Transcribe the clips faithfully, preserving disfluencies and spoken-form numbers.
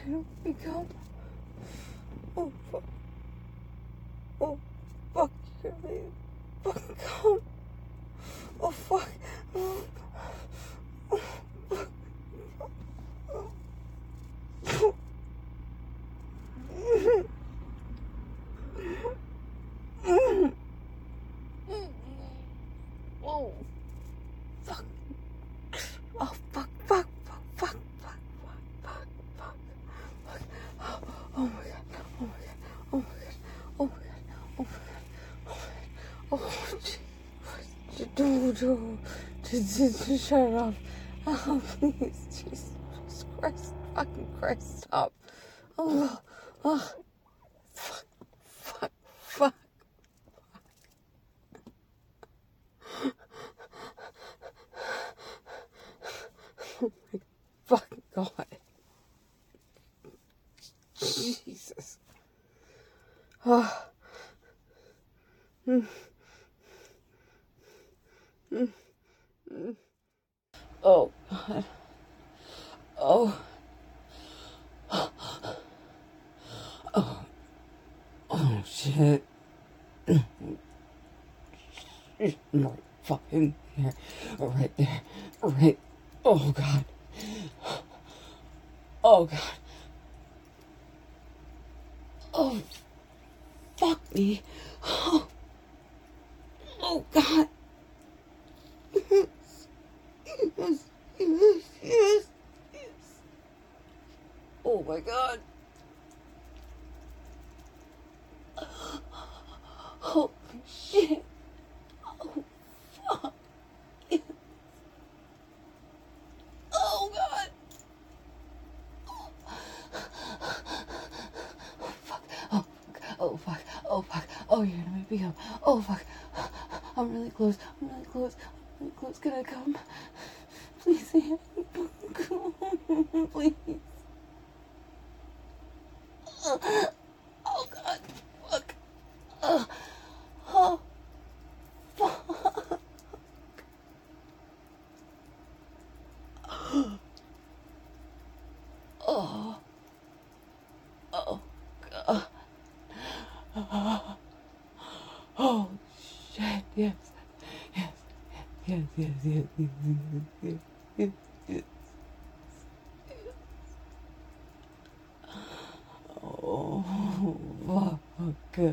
don't become. Oh, fuck. Oh, fuck. Here they fucking come. Oh, fuck. Oh, oh, fuck. Oh, oh. Oh, fuck. Oh, fuck, fuck, fuck, fuck, fuck, fuck, fuck, fuck. Oh, oh my god. Oh my god. Oh my god. Oh my god. Oh my god. Oh my god. Oh, gee. Do, do, do, shut up. Oh, please. Jesus Christ. Fucking Christ. Stop. Oh, oh. Fuck, fuck, fuck. Oh my fucking god. Jesus. Oh. Mm. Mm. Mm. Oh god. Oh. Oh. Oh shit. Right fucking there. Right there. Right. Oh god. Oh god. Oh. Fuck me. Oh. Oh god. Yes. Yes. Yes. Yes. Yes. Oh my god. Holy shit. Oh fuck. Yes. Oh god. Oh fuck. Oh fuck. Oh fuck. Oh fuck. Oh, you're gonna make me come. Oh fuck. I'm really close. I'm really close. I'm really close. Can I come? Please say it. Please. Oh god. Fuck. Oh. Oh. Fuck. Oh. Oh god. Oh shit. Yes. Yes. Yes. Yes. Yes. Yes. Yes. Yes. Yes. Oh fuck.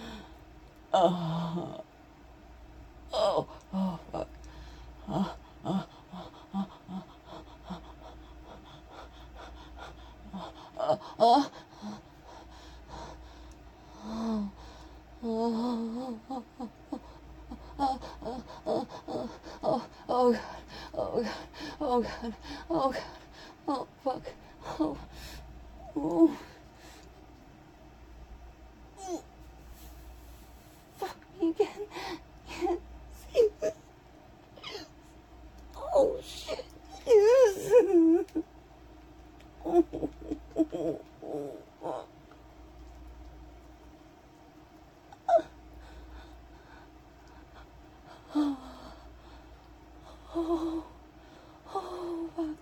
Oh. Oh. Oh fuck. Oh. Oh. Oh. Oh. Oh. Oh, oh, God, oh, God, oh, God, oh, God, oh, fuck, oh, oh, oh, fuck me again, yes, yes, oh, shit, yes, oh, oh, oh, oh. Oh, oh, oh, fuck.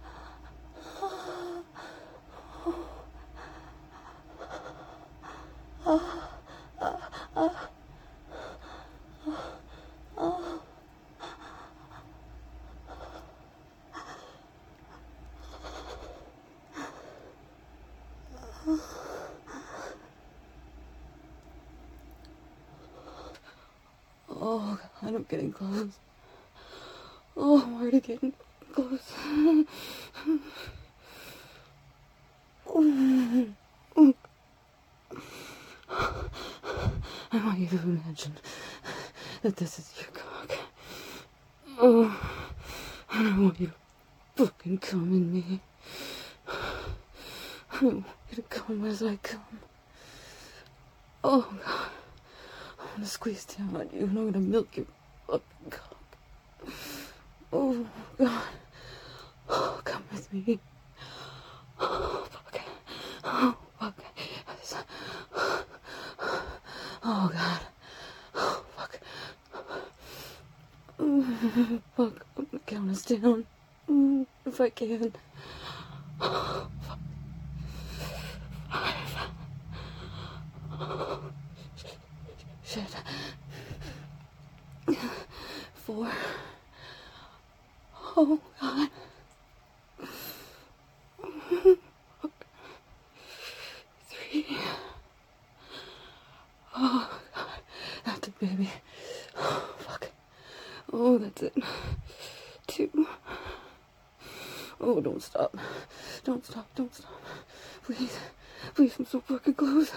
Oh, oh, oh, oh. Oh, God, I'm getting close. Oh, I'm already getting close. I want you to imagine that this is your cock. Oh, and I want you to fucking come in me. I want you to come as I come. Oh, God. I'm gonna squeeze down on you and I'm gonna milk your fucking cock. Oh, God. Oh, come with me. Oh, fuck. Oh, fuck. Oh, God. Oh, fuck. Mm, fuck. I'm gonna count us down. Mm, if I can. Oh, fuck. Oh, God. Three. Oh, God. That's it, baby. Oh, fuck. Oh, that's it. Two. Oh, don't stop. Don't stop. Don't stop. Please. Please, I'm so fucking close.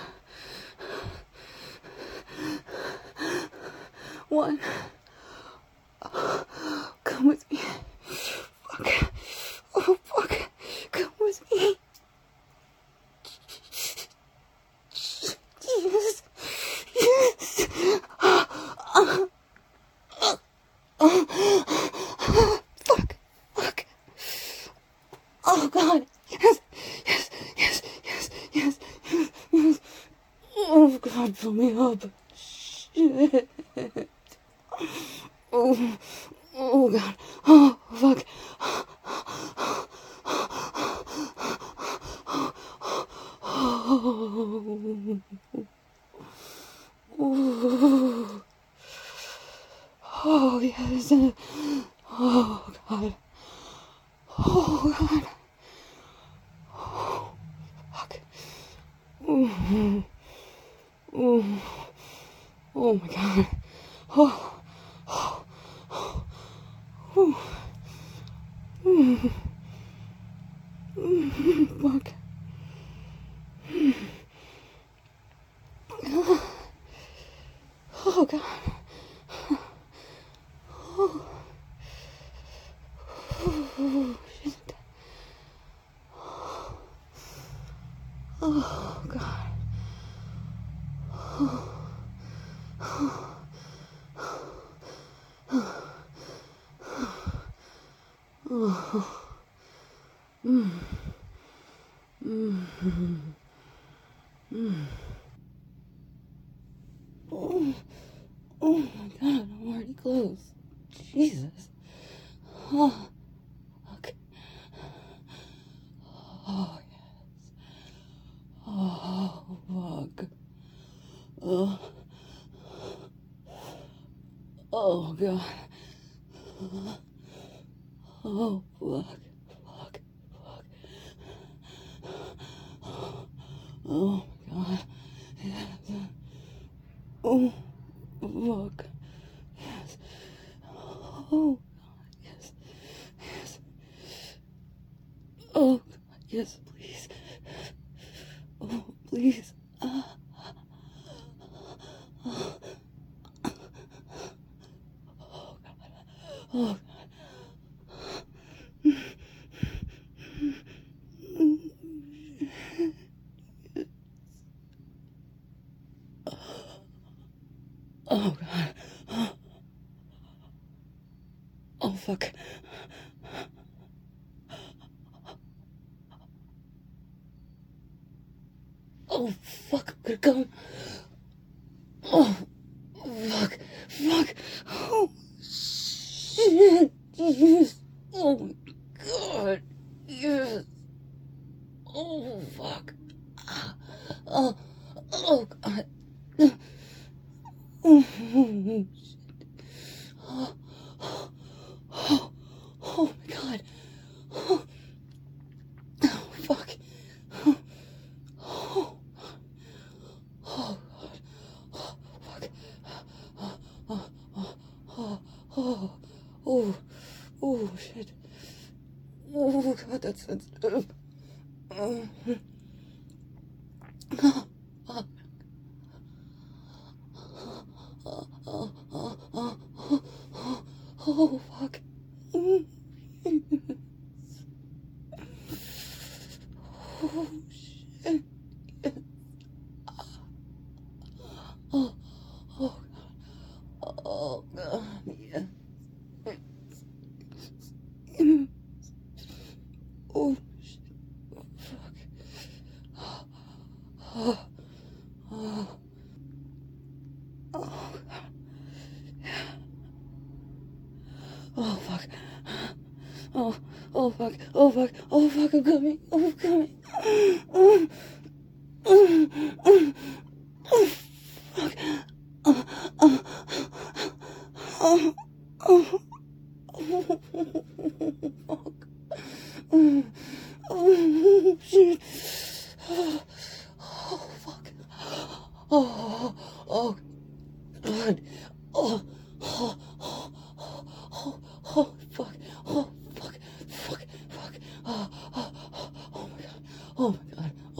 One. Oh, come with me. Fuck. Oh, fuck. Come with me. Yes. Yes. Uh, uh, uh, fuck. Fuck. Oh, God. Yes. Yes. Yes. Yes. Yes. Yes. Yes. Oh, God, fill me up. Shit. Oh. Oh, God. Oh, fuck. Oh. Oh. Oh, yes. Oh, God. Oh, God. Oh, fuck. Oh. Oh. Oh, my God. Oh. Oh. Oh. Oh. Mm. Mm. Fuck. Oh, God. Oh. Oh, shit. Oh, God. Oh. Oh. Oh. Mm. Mm. Mm. Oh. Oh my God, I'm already close. Jesus. Oh. Okay. Oh, yes. Oh, fuck. Oh. Oh, God. Oh, fuck. Fuck. Fuck. Oh, God. Yes. Oh, fuck. Yes. Oh, yes. Yes. Oh, God. Yes, please. Oh, please. Ah. Oh. Oh, God. Oh, God. Oh, God. Oh, fuck. Oh, fuck. I'm gonna go. Oh, fuck. Fuck. Oh, shit. Yes. Oh, my God. Yes. Oh, fuck. Oh, oh, God. Oh, shit. Oh, oh, oh, oh, my God. Oh, oh fuck. Oh, oh, oh, God. Oh, fuck. Oh, oh, oh, oh, oh, oh, oh, shit. Oh, God, that's sensitive. Oh, oh, oh, oh, oh, oh, oh, oh, oh, fuck. Oh, shit. Oh, oh, God. Oh, God, yeah. Oh, shit. Fuck. Oh, oh, oh, oh, fuck. Oh, oh, fuck. Oh, fuck. Oh, fuck. I'm coming. Oh, I'm coming. Oh, oh, oh, oh, fuck. Oh, oh, oh, oh, oh.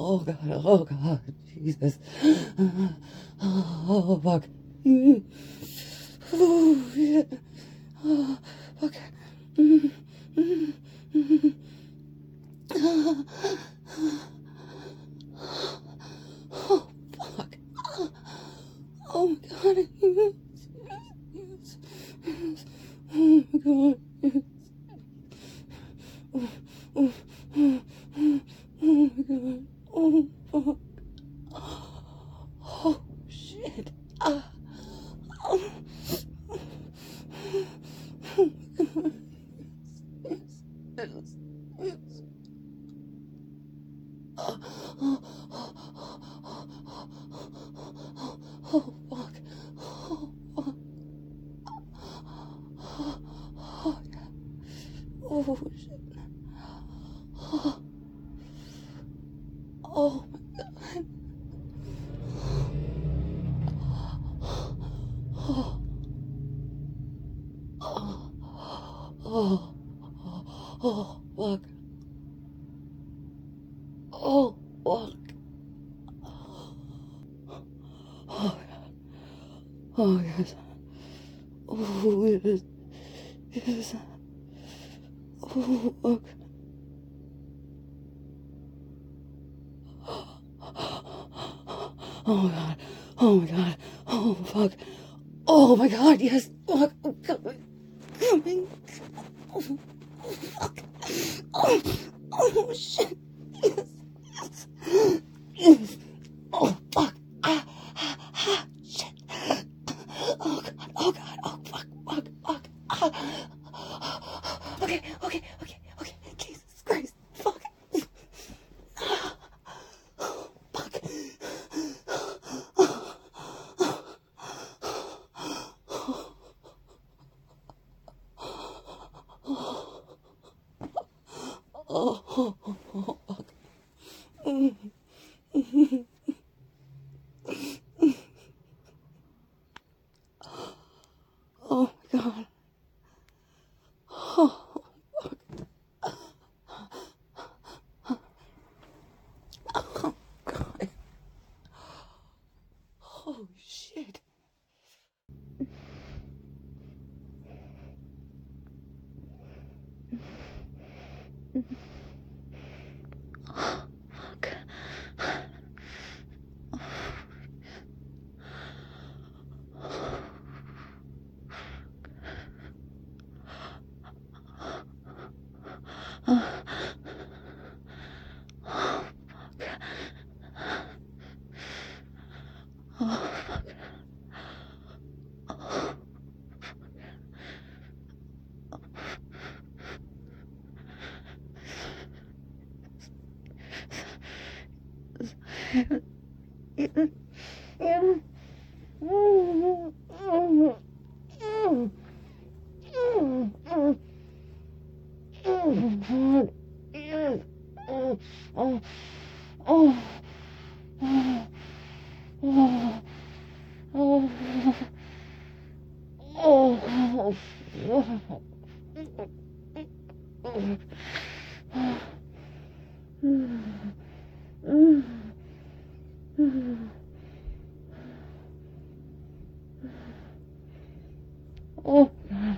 Oh God, oh God, Jesus. Oh fuck. Oh shit. Oh fuck. Oh fuck. Oh my God. Yes, yes, yes. Oh my God. Yes. Oh, oh, oh, oh, oh my God. Oh fuck. Oh shit. Ah. Oh. Oh my God. Yes, yes, yes. Oh, oh, oh, oh, oh, oh, fuck. Oh, fuck. Oh, oh, yeah. Oh, shit. Oh, oh my God. Oh, oh, oh, oh, fuck. Oh, fuck. Oh, God. Oh, yes. Oh, yes. Yes. Oh, fuck. Oh, my God. Oh, my God. Oh, fuck. Oh, my God. Yes. Fuck. Oh, coming. Coming. Oh, oh, fuck. Oh, oh, shit. Yes. Yes. Yes. Oh, fuck. Ah, ah, ah, shit. Oh, God. Oh, God. Oh, fuck, fuck, fuck. Ah. Okay, okay, okay, okay. Jesus Christ. Fuck. Fuck. Oh, oh, oh, oh, fuck. Mm. Oh, my God. Oh, fuck. Oh, God. Oh, shit. Fuck. Oh, oh, fuck. Oh, God.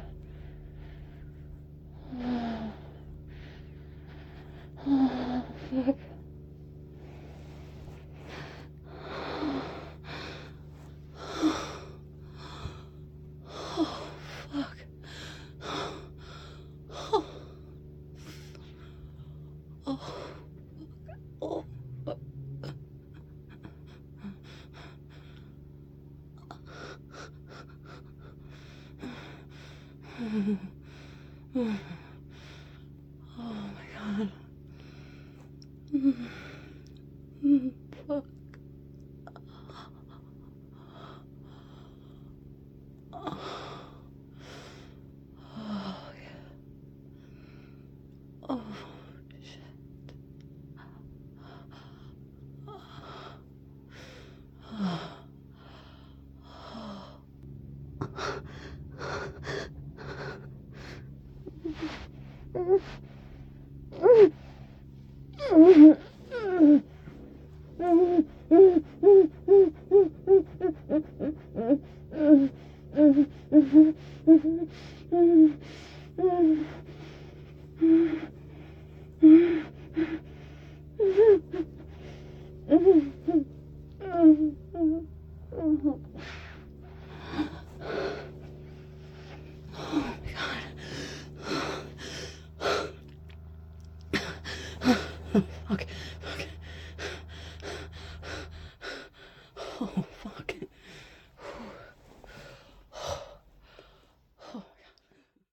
Oh, fuck. Oh, fuck. Oh, oh, oh, fuck. Oh, my God. Mm, mm, fuck. Oh, oh, yeah. Oh, shit. Oh, oh. Okay,